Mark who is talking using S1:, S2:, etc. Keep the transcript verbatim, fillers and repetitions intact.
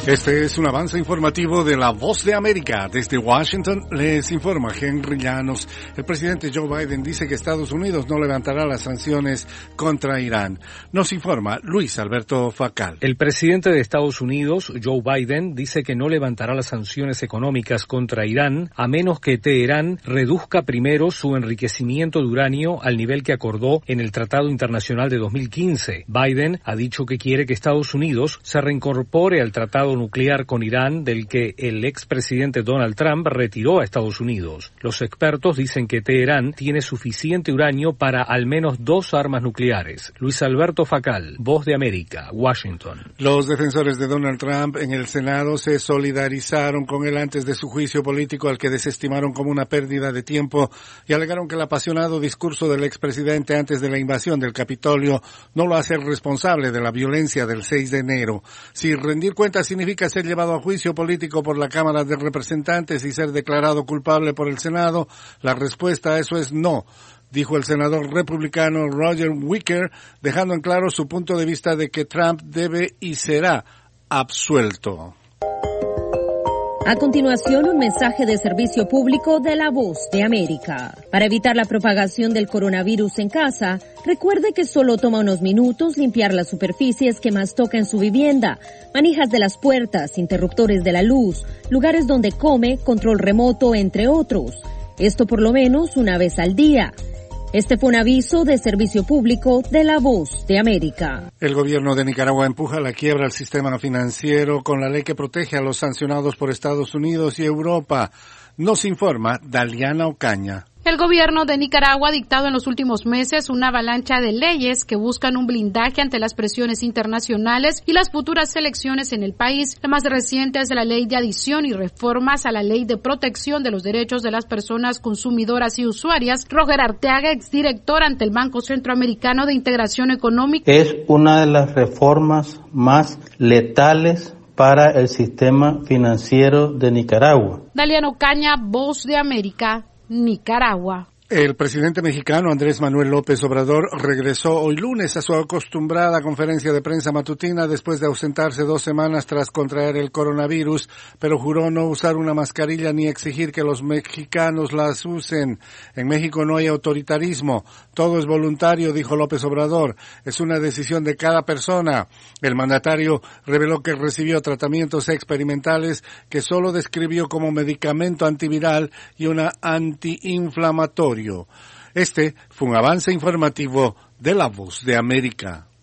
S1: Este es un avance informativo de La Voz de América. Desde Washington les informa Henry Llanos. El presidente Joe Biden dice que Estados Unidos no levantará las sanciones contra Irán. Nos informa Luis Alberto Facal.
S2: El presidente de Estados Unidos, Joe Biden, dice que no levantará las sanciones económicas contra Irán a menos que Teherán reduzca primero su enriquecimiento de uranio al nivel que acordó en el Tratado Internacional de dos mil quince. Biden ha dicho que quiere que Estados Unidos se reincorpore al tratado nuclear con Irán del que el expresidente Donald Trump retiró a Estados Unidos. Los expertos dicen que Teherán tiene suficiente uranio para al menos dos armas nucleares. Luis Alberto Facal, Voz de América, Washington.
S1: Los defensores de Donald Trump en el Senado se solidarizaron con él antes de su juicio político, al que desestimaron como una pérdida de tiempo, y alegaron que el apasionado discurso del expresidente antes de la invasión del Capitolio no lo hace responsable de la violencia del seis de enero. Si rendir cuentas significa ser llevado a juicio político por la Cámara de Representantes y ser declarado culpable por el Senado, la respuesta a eso es no, dijo el senador republicano Roger Wicker, dejando en claro su punto de vista de que Trump debe y será absuelto.
S3: A continuación, un mensaje de servicio público de La Voz de América. Para evitar la propagación del coronavirus en casa, recuerde que solo toma unos minutos limpiar las superficies que más toca en su vivienda, manijas de las puertas, interruptores de la luz, lugares donde come, control remoto, entre otros. Esto por lo menos una vez al día. Este fue un aviso de servicio público de La Voz de América.
S1: El gobierno de Nicaragua empuja a la quiebra al sistema financiero con la ley que protege a los sancionados por Estados Unidos y Europa. Nos informa Daliana Ocaña.
S4: El gobierno de Nicaragua ha dictado en los últimos meses una avalancha de leyes que buscan un blindaje ante las presiones internacionales y las futuras elecciones en el país. La más reciente es la ley de adición y reformas a la ley de protección de los derechos de las personas consumidoras y usuarias. Roger Arteaga, exdirector ante el Banco Centroamericano de Integración Económica.
S5: Es una de las reformas más letales para el sistema financiero de Nicaragua.
S4: Daliana Ocaña, Voz de América, Nicaragua.
S1: El presidente mexicano Andrés Manuel López Obrador regresó hoy lunes a su acostumbrada conferencia de prensa matutina después de ausentarse dos semanas tras contraer el coronavirus, pero juró no usar una mascarilla ni exigir que los mexicanos las usen. En México no hay autoritarismo, todo es voluntario, dijo López Obrador, es una decisión de cada persona. El mandatario reveló que recibió tratamientos experimentales que solo describió como medicamento antiviral y una antiinflamatoria. Este fue un avance informativo de La Voz de América.